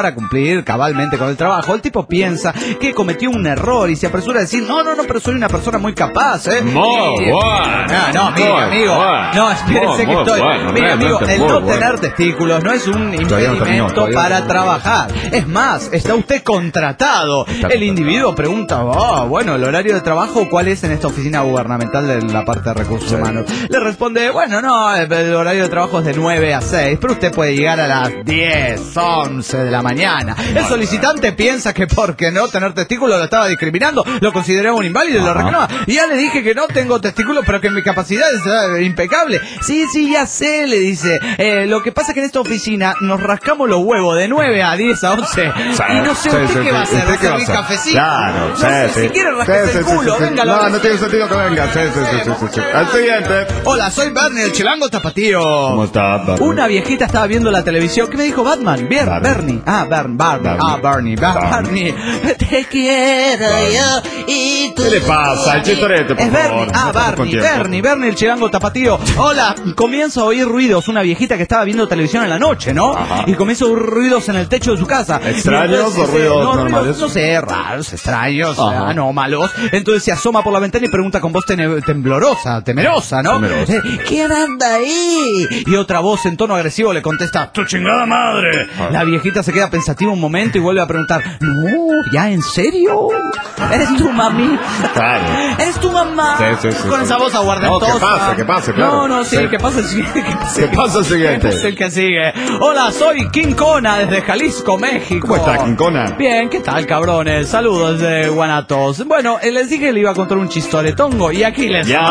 para cumplir cabalmente con el trabajo. El tipo piensa que cometió un error y se apresura a decir, no, no, no, pero soy una persona muy capaz, ¿eh? Muy Y- bueno. No, no, mire, Muy amigo. bueno. No, espérese Muy, que muy estoy... bueno, Mire, amigo, realmente el muy no bueno. tener testículos no es un Todavía no terminó, impedimento todavía para no. trabajar. Es más, está usted contratado. Está El individuo pregunta, oh, bueno, el horario de trabajo, ¿cuál es en esta oficina gubernamental de la parte de recursos Sí. humanos? Le responde, bueno, no, el, el horario de trabajo es de nueve a seis, pero usted puede llegar a las diez, once de la mañana. El solicitante piensa que porque no tener testículos lo estaba discriminando, lo consideraba un inválido y lo Ajá. reclama. Y ya le dije que no tengo testículos, pero que mi capacidad es eh, impecable. Sí, sí, ya sé, le dice. Eh, lo que pasa es que en esta oficina nos rascamos los huevos de nueve a diez a once. Y no sé Sí, usted sí, qué sí. va a hacer, ¿Usted ¿va a qué va a servir hacer? cafecito? Claro, No sí, sé, sí. si quiere Sí, rasquese sí, el sí, culo, sí, sí. venga. No, no tiene sentido que venga. Sí, sí, sí, sí, sí, sí. Al siguiente. Hola, soy Bernie, el chilango tapatío. ¿Cómo está, Barney? Una viejita estaba viendo la televisión. ¿Qué me dijo Batman? Bien, Barney. Bernie. Ah, Bern, Barney. Barney. Ah, Barney. Ba- Barney. Barney. Te quiero yo y tú. ¿Qué le pasa? El chistorete, por Es favor. Bernie. No Ah, estamos con Barney. tiempo. Bernie, Bernie, el chilango tapatío. Hola, comienzo a oír ruidos. Una viejita que estaba viendo televisión en la noche, ¿no? Ajá. Y comienza a oír ruidos en el techo de su casa. ¿Extraños Y entonces, o ruidos no, normales? No sé, raros, extraños, Ajá. anómalos. Entonces se asoma por la ventana y pregunta con voz tene- temblorosa, temerosa, ¿no? Temerosa. Eh, ¿Quién anda ahí? Y otra voz en tono agresivo le contesta, ¡tu chingada madre! Ah. La viejita se queda pensativa un momento y vuelve a preguntar, no, ¿ya en serio? ¿Eres tu mami? Claro. ¿Eres tu mamá? Sí, sí, sí, Con sí. esa voz aguardentosa. No, que pase, que pase, claro. No, no, sí, Sí. que pase el siguiente. Que pase, Que pase el siguiente. que pase el que sigue. Hola, soy King Kona desde Jalisco, México. ¿Cómo está, King Kona? Bien, ¿qué tal, cabrones? Saludos de Guanatos. Bueno, eh, les dije que le iba a contar un chistoretongo y aquí les Ya.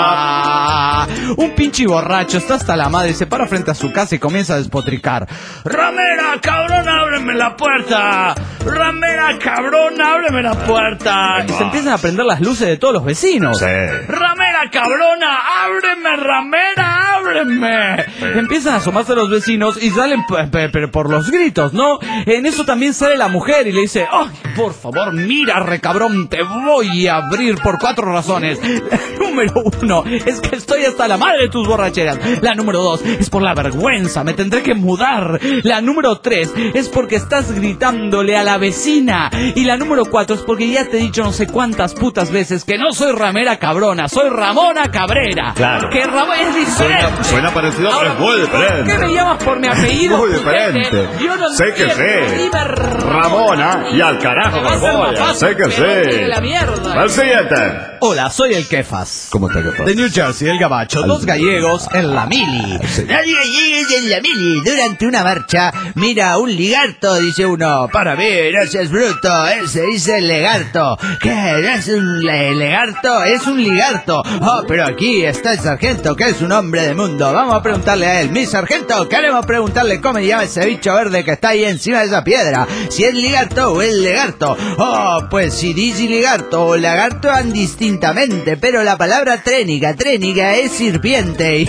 va. Un pinche borracho está hasta la madre y se para frente a su casa y comienza a despotricar. ¡Ramera, cabrón, ábreme la puerta! ¡Ramera, cabrón, ábreme la puerta! Y se empiezan a prender las luces de todos los vecinos. Sí. ¡Ramera, cabrona! ¡Ábreme, ramera! ¡Ábreme! Empiezan a asomarse los vecinos y salen p- p- p- por los gritos, ¿no? En eso también sale la mujer y le dice, ¡ay, por favor, mira, recabrón, te voy a abrir por cuatro razones! La número uno es que estoy hasta la madre de tus borracheras. La número dos es por la vergüenza, me tendré que mudar. La número tres es porque estás gritándole a la vecina. Y la número cuatro es porque ya te he dicho no sé cuántas putas veces que no soy ramera cabrona, soy Ramona Cabrera. Claro. Que Ramón es diferente. Suena, suena parecido, pero Ahora, es muy diferente. ¿por qué me llamas por mi apellido? Muy pujete? diferente. Yo no Sé que entiendo. sé. Dime Ramona, y al carajo Me va a me ser voy. más fácil, Sé que pero sí. de la mierda. Al siguiente. Hola, soy el Kefas. ¿Cómo está, qué pasa? De New Jersey, el gabacho, dos gallegos en la mili. Dos gallegos en la mili. Durante una marcha, mira un ligarto, dice uno. Para mí, no seas bruto, ese dice legarto. ¿Qué? ¿No es un le- legarto? Es un ligarto. Oh, pero aquí está el sargento, que es un hombre de mundo. Vamos a preguntarle a él. Mi sargento, queremos preguntarle cómo se llama ese bicho verde que está ahí encima de esa piedra. Si es ligarto o es legarto. Oh, pues si dice ligarto o lagarto van distintamente, pero la palabra trénica, trénica es serpiente.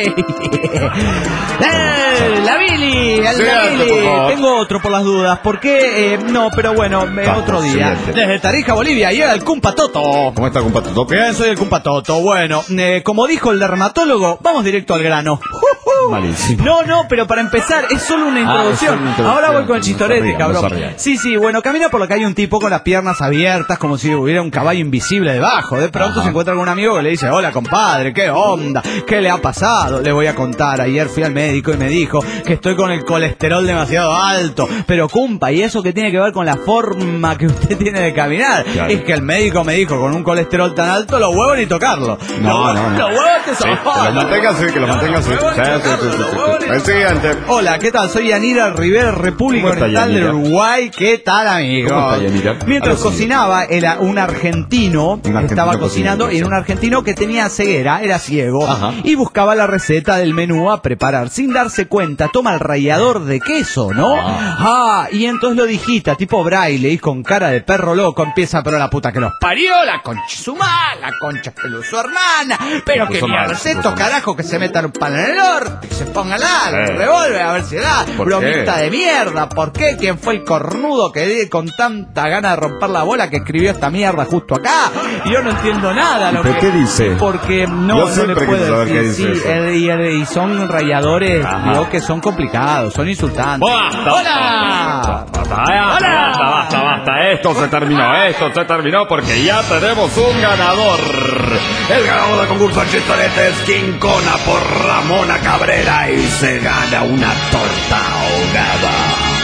¡Eh, la Billy! ¡El Sí, la alto, Billy! por favor. Tengo otro por las dudas. ¿Por qué? Eh, no, pero bueno, eh, Vamos, otro día. siguiente. Desde Tarija, Bolivia, llega el Cumpa Toto. ¿Cómo está, compadre? ¿Todo bien? Bien, soy el Cumpa Toto. Bueno, eh, como dijo el dermatólogo, vamos directo al grano. Malísimo. No, no, pero para empezar, es solo una Ah, introducción. es solo una introducción. Ahora voy con el No chistorete, se ría, cabrón. no se ría. Sí, sí, bueno, camina por la calle un tipo con las piernas abiertas, como si hubiera un caballo invisible debajo. De pronto Ajá. se encuentra con un amigo que le dice, hola, compadre, ¿qué onda? ¿Qué le ha pasado? Le voy a contar, ayer fui al médico y me dijo que estoy con el colesterol demasiado alto. Pero, cumpa, ¿y eso qué tiene que ver con la forma que usted tiene de caminar? Claro. Es que el médico me dijo, con un colesterol tan alto, los huevos ni tocarlo. No, Los- no, no. Los huevos te Sí, son. que lo mantenga así, que lo mantenga así. Los huevos Sí, ni sí, sí, tocarlo, sí, los sí. huevos ni El siguiente. Hola, ¿qué tal? Soy Yanira Rivera, República ¿Cómo está, Oriental del Yanira? Uruguay. ¿Qué tal, amigo? ¿Cómo está, Yanira? Mientras Ahora sí. cocinaba, era un argentino, argentino estaba cocinando, cocinando, y era un argentino que tenía ceguera, era ciego, Ajá. y buscaba la receta del menú a preparar. Sin darse cuenta, toma el rallador de queso, ¿no? Ah. Ah, y entonces lo digita, tipo braille, y con cara de perro loco empieza, pero la puta que los parió, la concha su madre, la concha pelú su hermana, pero Se que puso mal, mierda, se esto, puso mal. carajo, que se metan un pan en el orto, que se pongan la Eh. revólver a ver si da, ¿Por bromita qué? de mierda, ¿por qué? ¿Quién fue el cornudo que di- con tanta gana de romper la bola que escribió esta mierda justo acá? Yo no entiendo nada. Lo ¿Pero que, qué dice? Porque no, Yo no le siempre puedo quise saber decir. qué dice Sí, eso. eh, y, eh, y son rayadores, Ajá. digo que son complicados, son insultantes. Buah, no, ¡Hola! no, no, no, no. basta, ¿eh? Basta, basta, basta. Esto se terminó, esto se terminó porque ya tenemos un ganador. El ganador del concurso Chistorete es Quincona por Ramona Cabrera y se gana una torta ahogada.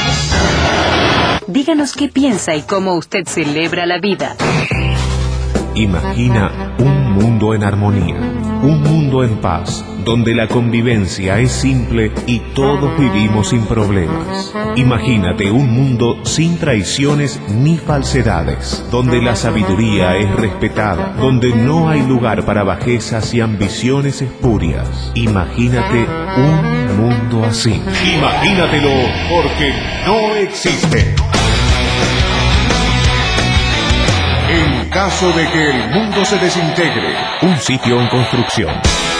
Díganos qué piensa y cómo usted celebra la vida. Imagina un mundo en armonía, un mundo en paz, donde la convivencia es simple y todos vivimos sin problemas. Imagínate un mundo sin traiciones ni falsedades, donde la sabiduría es respetada, donde no hay lugar para bajezas y ambiciones espurias. Imagínate un mundo así. Imagínatelo, porque no existe. En caso de que el mundo se desintegre, un sitio en construcción.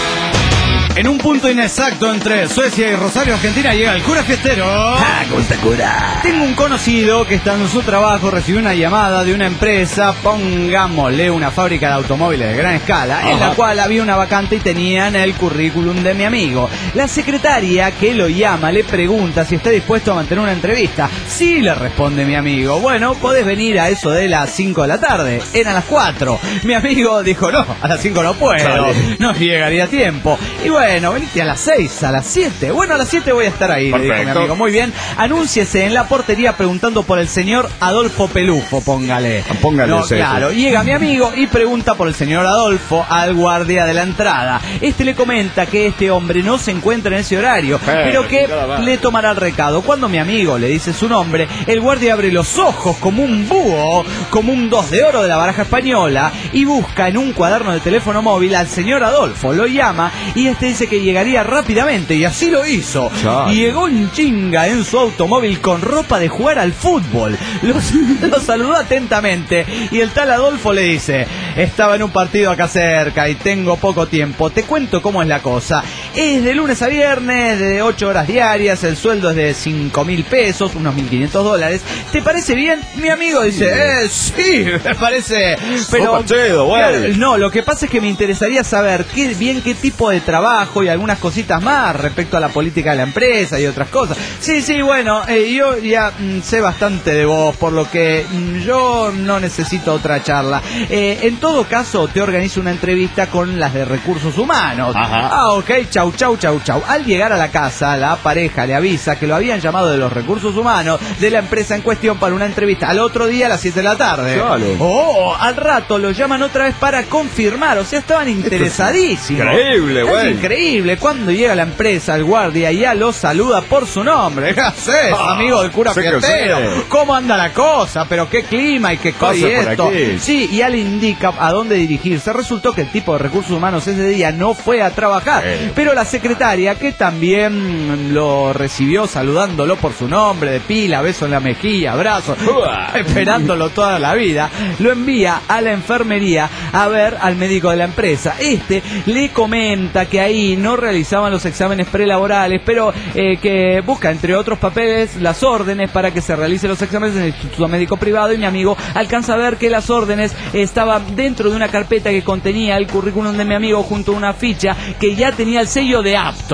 En un punto inexacto entre Suecia y Rosario, Argentina, llega el cura fiestero. ¡Ah, gusta cura! Tengo un conocido que estando en su trabajo recibió una llamada de una empresa, pongámosle una fábrica de automóviles de gran escala, Ajá. en la cual había una vacante y tenían el currículum de mi amigo. La secretaria que lo llama le pregunta si está dispuesto a mantener una entrevista. Sí, le responde mi amigo. Bueno, podés venir a eso de las cinco de la tarde. Eran las cuatro. Mi amigo dijo, no, a las cinco no puedo. Dale. No llegaría a tiempo. Y bueno, Bueno, venite a las seis, a las siete. Bueno, a las siete voy a estar ahí, le dijo mi amigo. Muy bien, anúnciese en la portería preguntando por el señor Adolfo Pelufo, póngale. Póngale no, claro, llega mi amigo y pregunta por el señor Adolfo al guardia de la entrada. Este le comenta que este hombre no se encuentra en ese horario, pero, pero que le tomará el recado. Cuando mi amigo le dice su nombre, el guardia abre los ojos como un búho, como un dos de oro de la baraja española, y busca en un cuaderno de teléfono móvil al señor Adolfo. Lo llama y este dice que llegaría rápidamente, y así lo hizo. Chale. Llegó un chinga en su automóvil con ropa de jugar al fútbol. Los, lo saludó atentamente y el tal Adolfo le dice: estaba en un partido acá cerca y tengo poco tiempo. Te cuento cómo es la cosa. Es de lunes a viernes, de ocho horas diarias, el sueldo es de cinco mil pesos, unos mil quinientos dólares. ¿Te parece bien? Mi amigo dice, eh, sí, me parece. Pero chido, claro, no, lo que pasa es que me interesaría saber qué bien qué tipo de trabajo y algunas cositas más respecto a la política de la empresa y otras cosas. Sí, sí, bueno, eh, yo ya mm, sé bastante de vos, por lo que mm, yo no necesito otra charla. Eh, en todo caso, te organizo una entrevista con las de recursos humanos. Ajá. Ah, ok, chau, chau, chau, chau. Al llegar a la casa, la pareja le avisa que lo habían llamado de los recursos humanos de la empresa en cuestión para una entrevista al otro día a las siete de la tarde. Claro. Oh, al rato lo llaman otra vez para confirmar, o sea, estaban interesadísimos. Increíble, güey. Increíble. Cuando llega la empresa, el guardia ya lo saluda por su nombre. ¿Qué haces, ah, amigo del cura fiestero? ¿Cómo anda la cosa? Pero qué clima y qué cosa y esto. Sí, y ya le indica a dónde dirigirse. Resultó que el tipo de recursos humanos ese día no fue a trabajar, eh. pero la secretaria, que también lo recibió saludándolo por su nombre, de pila, beso en la mejilla, abrazo, uh. esperándolo toda la vida, lo envía a la enfermería a ver al médico de la empresa. Este le comenta que ahí no realizaban los exámenes prelaborales, pero eh, que busca, entre otros papeles, las órdenes para que se realicen los exámenes en el Instituto Médico Privado, y mi amigo alcanza a ver que las órdenes estaban dentro de una carpeta que contenía el currículum de mi amigo junto a una ficha que ya tenía el sello de apto.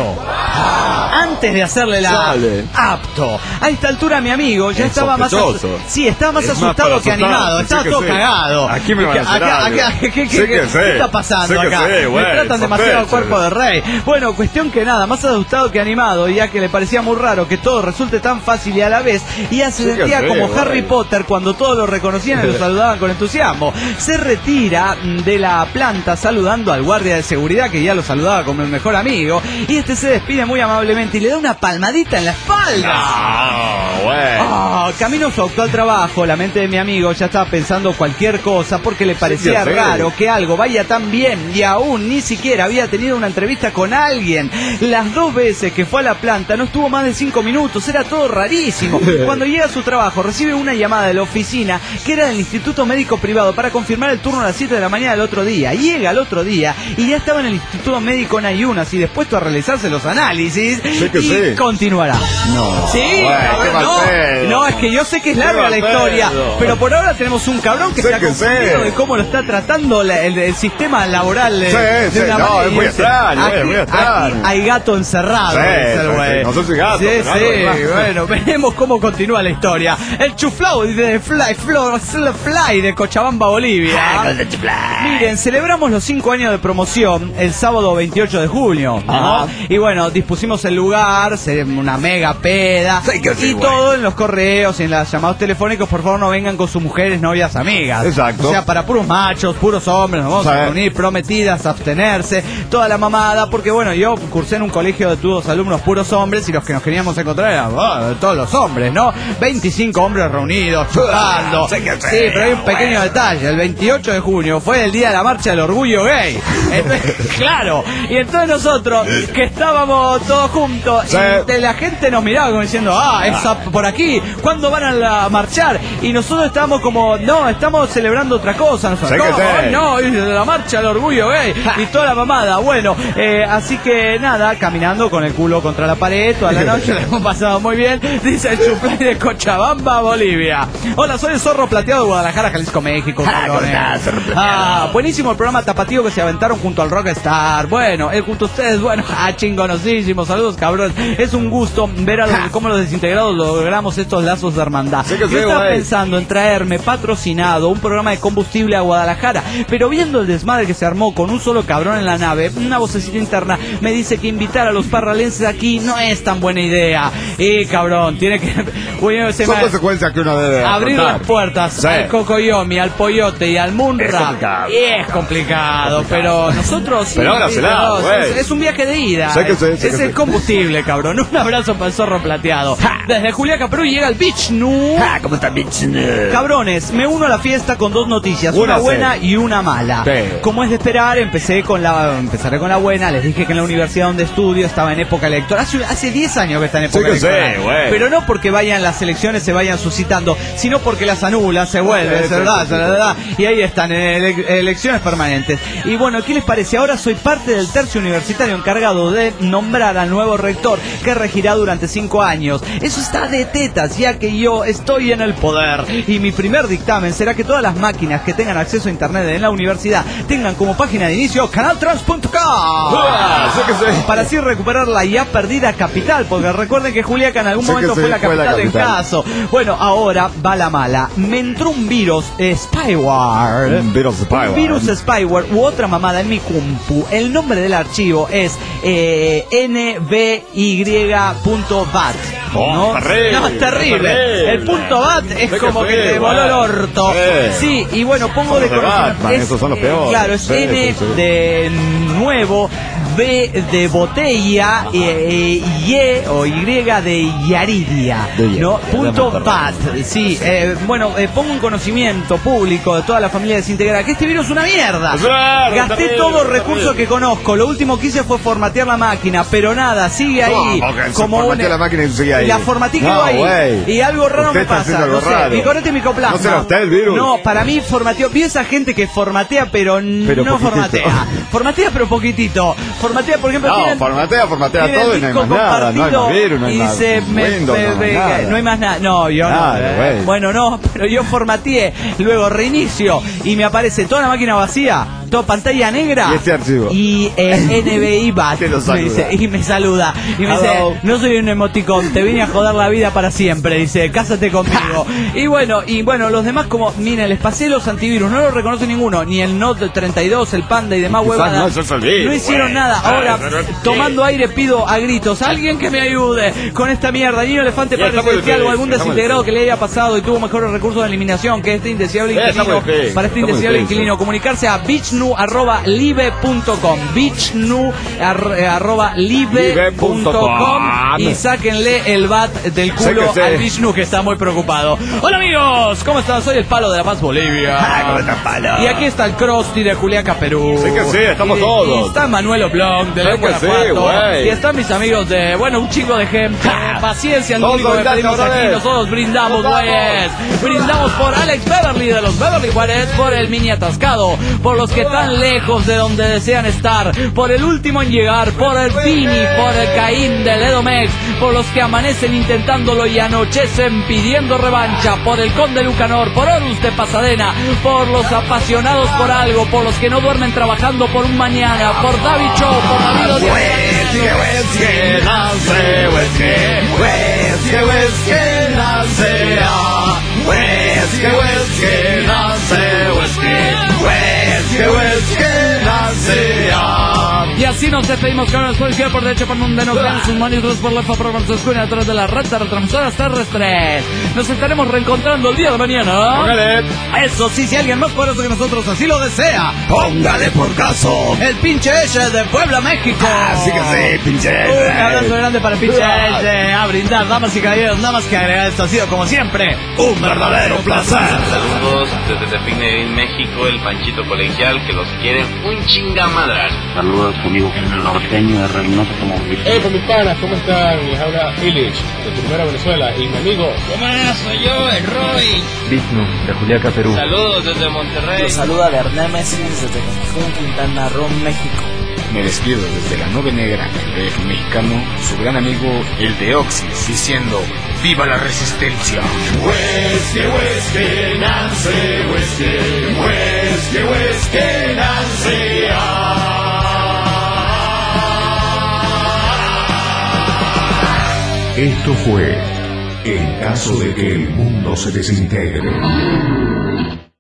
Antes de hacerle la Sale. apto. A esta altura mi amigo ya es estaba sospechoso. más asu- sí, estaba más es asustado más que animado, estaba sí todo sé. cagado. Aquí me van a hacer acá, acá, ¿qué, qué, sí qué, ¿qué está pasando acá? Sé, me tratan demasiado el cuerpo de rey. Bueno, cuestión que nada, más asustado que animado, ya que le parecía muy raro que todo resulte tan fácil y a la vez, y ya se sí sentía sé, como güey. Harry Potter cuando todos lo reconocían y lo saludaban con entusiasmo. Se retira de la planta saludando al guardia de seguridad, que ya lo saludaba como el mejor amigo, y este se despide muy amablemente y le da una palmadita en la espalda. Oh, oh, camino a su actual trabajo, la mente de mi amigo ya estaba pensando cualquier cosa, porque le parecía sí, raro que algo vaya tan bien y aún ni siquiera había tenido una entrevista con alguien. Las dos veces que fue a la planta no estuvo más de cinco minutos, era todo rarísimo. Cuando llega a su trabajo recibe una llamada de la oficina que era del Instituto Médico Privado para confirmar el turno a las siete de la mañana del otro día. Llega al otro día y ya estaba en el Instituto Médico en ayunas y dispuesto a realizarse los análisis, sí y sí. continuará. No. Sí, bueno, no, no, es que que yo sé que es larga la historia, pero por ahora tenemos un cabrón que sé se ha confundido de cómo lo está tratando la, el, el sistema laboral de, sí, de sí, una no, manera. es muy extraño, aquí, es muy extraño. Aquí hay gato encerrado, sí, dice el güey. sí, no sé si gato. Sí, pero sí, algo, bueno, veremos cómo continúa la historia. El chuflau de Fly, Fly, Fly de Cochabamba, Bolivia. Miren, celebramos los cinco años de promoción el sábado veintiocho de junio, ¿no? Y bueno, dispusimos el lugar, una mega peda, sí, que sí, y güey. todo en los correos y en los llamados telefónicos, por favor no vengan con sus mujeres, novias, amigas. Exacto. O sea, para puros machos, puros hombres, nos vamos Sí. a reunir, prometidas, abstenerse, toda la mamada, porque bueno, yo cursé en un colegio de todos alumnos puros hombres y los que nos queríamos encontrar eran oh, todos los hombres, ¿no? veinticinco hombres reunidos, chupando. Sí, que sí, Sí, pero hay un pequeño bueno. detalle, el veintiocho de junio fue el día de la marcha del orgullo gay. Entonces, claro, y entonces nosotros, que estábamos todos juntos, Sí. y de la gente nos miraba como diciendo, ah, esa por aquí, ¿cuándo van a la- marchar? Y nosotros estábamos como, no, estamos celebrando otra cosa. Nosotros, Sí, no, que sí. hoy no, hoy es la marcha del orgullo gay, y toda la mamada. Bueno, eh, así que nada, caminando con el culo contra la pared toda la noche, la hemos pasado muy bien, dice el chuflay de Cochabamba, Bolivia. Hola, soy el Zorro Plateado de Guadalajara, Jalisco, México. cabrones. Ah, buenísimo el programa tapatío que se aventaron junto al Rockstar. Bueno, él junto a ustedes, bueno, ah, chingonosísimo. Saludos, cabrón. Es un gusto ver a los, cómo los desintegrados logramos estos lazos de hermandad. Sí que Yo sí, estaba güey. pensando en traerme patrocinado un programa de combustible a Guadalajara, pero viendo el desmadre que se armó con un solo cabrón en la nave, una vocecita interna me dice que invitar a los parralenses aquí no es tan buena idea. Eh, cabrón, tiene que... Bueno, se Son me- consecuencias que uno debe abrir afrontar. las puertas Sí. al Cocoyomi, al Pollote y al Es Munra complicado. y es complicado, pero nosotros sí, Pero ahora sí, se da, no, güey. es, es un viaje de ida, Sé que sí, sé es que el sí. combustible, cabrón. Un abrazo para el Zorro Plateado. Desde Juliaca, Perú llega el Beach Nu. ¿Cómo está, bitch? Cabrones, me uno a la fiesta con dos noticias, una, Una buena sí. y una mala. Sí. Como es de esperar, empecé con la empezaré con la buena. Les dije que en la universidad donde estudio estaba en época electoral. Hace, hace diez años que está en época Sí que sí, electoral. güey. Pero no porque vayan las elecciones, se vayan suscitando, sino porque las anulan, se vuelven, Sí, se sí, verdad, sí, se sí. verdad. Y ahí están, en ele- elecciones permanentes. Y bueno, ¿qué les parece? Ahora soy parte del tercio universitario encargado de nombrar al nuevo rector que regirá durante cinco años. Eso está de tetas, ya que yo estoy en el poder. Y mi primer dictamen será que todas las máquinas que tengan acceso a internet en la universidad tengan como página de inicio canaltrans punto com. Ah, sé que sí. Para así recuperar la ya perdida capital, porque recuerden que Juliaca en algún Sé que momento sí, fue la fue la capital del capital. caso. Bueno, ahora va la mala. Me entró un virus eh, spyware. Un virus spyware. Un virus spyware u otra mamada en mi compu. El nombre del archivo es eh, N B Y punto bat. Oh, ¿no? terrible, No, es terrible. terrible. El punto bat es Sé que como sí, que te voló el bueno. orto. Sí. Sí, y bueno, pongo Son de los de conocimiento. Batman, Es, esos son los eh, peores. Claro, es Sí, N sí, sí. de nuevo, B de botella, eh, eh, Y o Y de Yaridia, De Yaridia, ¿no? de Punto Monterrey. bat. Sí, eh, bueno, eh, pongo un conocimiento público de toda la familia desintegrada que este virus es una mierda. Es una mierda, Gasté terrible, todos los recursos terrible. que conozco. Lo último que hice fue formatear la máquina, pero nada, sigue ahí. No, porque se como formateó una- la máquina y sigue ahí. La formateé quedó No, ahí. güey. Y algo raro Usted me está pasa. haciendo No algo sé, raro. mi corete micoplasma. ¿No será usted el virus? No, para mí formateó. Vi esa gente que formatea, pero, Pero no poquitito. formatea. Formatea, pero poquitito. Formatea, por ejemplo, No, tienen- formatea, formatea tienen todo y no hay disco más nada. No hay compartido más virus, no hay y más dice, me- Windows, me- no hay me- nada. no hay más nada. No, yo Claro, no. eh. güey. Bueno, no, pero yo formateé, luego reinicio y me aparece toda la máquina vacía, toda pantalla negra. Y este archivo. Y eh, N B I bat. Que lo me saluda. dice, y me saluda. Y me dice, Hello. no soy un emoticón, te vine a joder la vida para siempre. Dice, cásate conmigo. Y bueno, y bueno, los demás como, miren, les pasé los antivirus, no los reconoce ninguno, ni el Note treinta y dos, el Panda y demás Quizás huevadas. no, eso es el virus, No hicieron güey. nada. Ah, Ahora, pero es- tomando aire, pido a gritos, alguien que me ayude con esta mierda. Niño Elefante, Ya, Padre está muy Celestial o difícil, algún está muy desintegrado que difícil. le haya pasado y tuvo mejores recursos de eliminación que este indeseable Eh, está inquilino. muy difícil, Para este está muy indeseable difícil. inquilino, comunicarse a bitchnu arroba live punto com. bitchnu ar- eh, arroba live punto com y sáquenle el bat del Sé culo que sé. al Bitchnu que está muy preocupado. Hola amigos, ¿cómo están? Soy el Palo de La Paz, Bolivia. Ah, ¿cómo está, Palo? Y aquí está el Krusty de Juliaca, Perú. Sé que sí, estamos Y- todos. Y está Manuel Oblong de Sé León, que sí, Guanajuato. güey. Y están mis amigos de, bueno, un chingo de gente. Paciencia, lo Todos único que solidarios, pedimos aquí, brother. nosotros brindamos, Nos vamos. güeyes. Brindamos por Alex Beverly de los Beverly Juárez, por el mini atascado, por los que están lejos de donde desean estar, por el último en llegar, por el Pini, por el Caín del Edomex, por los que amanecen intentándolo y anochecen pidiendo revancha, por el Conde Lucanor, por Horus de Pasadena, por los apasionados por algo, por los que no duermen trabajando por un mañana, por David Cho, por David Odias. Whisky, whisky, nace, whisky, whisky, whisky, nace, ah. Whisky, whisky, nace, whisky, whisky, whisky, nace, ah. Y así nos despedimos con el policía por derecho por donde nos vean sus manitos por la programación se escuchan a través de la red de retransmisoras terrestres. Nos estaremos reencontrando el día de mañana. Póngale. Eso sí, si alguien más poderoso que nosotros así lo desea. Póngale por caso. El pinche Eche de Puebla, México. Así que sí, pinche. Un abrazo grande para el pinche Eche. A brindar, damas y caballeros, nada más que agregar. Esto ha sido como siempre Un verdadero placer. Saludos desde Tepín, México, el Panchito Colegial, que los quiere un chingamadral. Saludos, amigo el norteño de Reynosa Automovilista. Hey, mis panas, ¿cómo están? Les habla Illich, de Primera Venezuela, y mi amigo. ¿Qué más? Soy yo, el Roy. Vigno, de Juliaca, Perú. Saludos desde Monterrey. Los saluda Bernémesis desde Cancún, Quintana Roo, México. Me despido desde la nube negra del mexicano, su gran amigo el de Oxys, diciendo ¡viva la resistencia! Whisky, whisky, Nancy, whisky, whisky, whisky, Nancy, ah. Esto fue En caso de que el mundo se desintegre.